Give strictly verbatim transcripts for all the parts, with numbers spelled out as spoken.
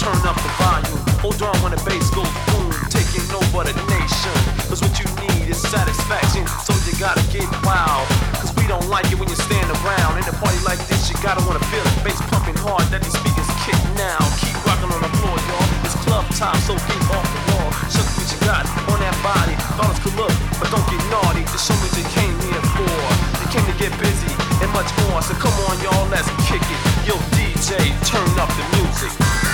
turn up the volume. Hold on when the bass goes boom, taking over the nation. Cause what you need is satisfaction, so you gotta get wild. Cause we don't like it when you stand around. In a party like this, you gotta wanna feel it. Bass pumping hard, that these speakers kick now. Keep rocking on the floor, y'all. It's club time, so keep off the wall. Show me what you got on that body. Fellas could look, but don't get naughty. Just show me what you came here for. You came to get busy and much more. So come on, y'all, let's kick it. Yo, D J, turn up the music.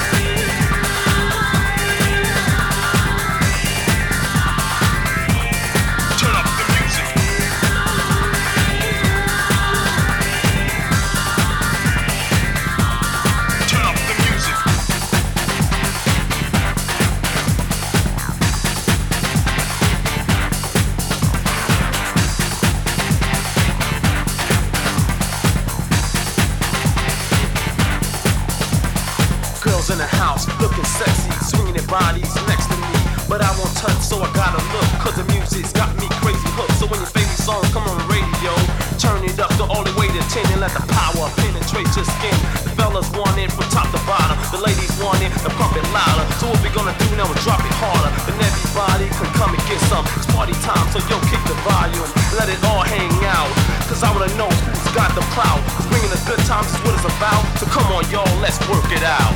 In the house, looking sexy, swinging their bodies next to me. But I won't touch, so I gotta look, cause the music's got me crazy hooked. So when your favorite song come on the radio, turn it up to all the way to ten and let the power penetrate your skin. The fellas want it from top to bottom, the ladies want it to pump it louder. So what we gonna do now is drop it harder, then everybody can come and get some. It's party time, so yo, kick the volume, let it all hang out. Cause I wanna know who's got the clout. Cause bringing the good times is what it's about. So come on, y'all, let's work it out.